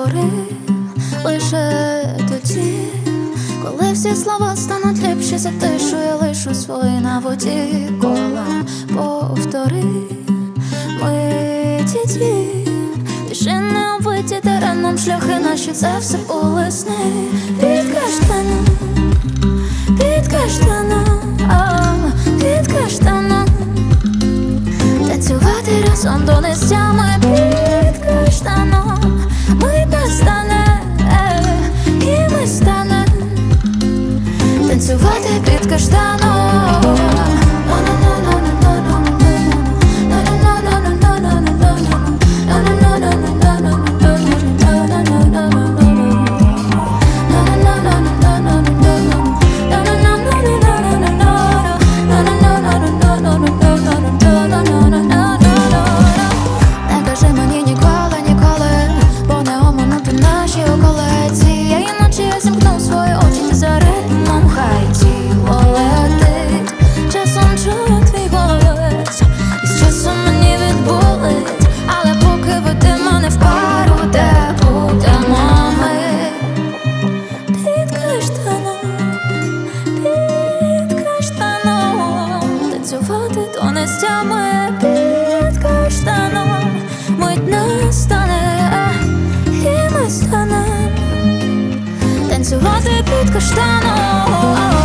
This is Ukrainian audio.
повтори лише тоді, коли всі слова стануть ліпші за те, що я лишу свої на воді. Кола повтори миті ті, тишини оббиті тереном, шляхи наші, це все були сни. Під каштаном, під каштаном, під каштаном, танцювати разом до нестями. Під каштаном мить настане, і ми станем танцювати під каштаном. То нестями під каштаном, мить настане, і ми станем танцювати під каштаном.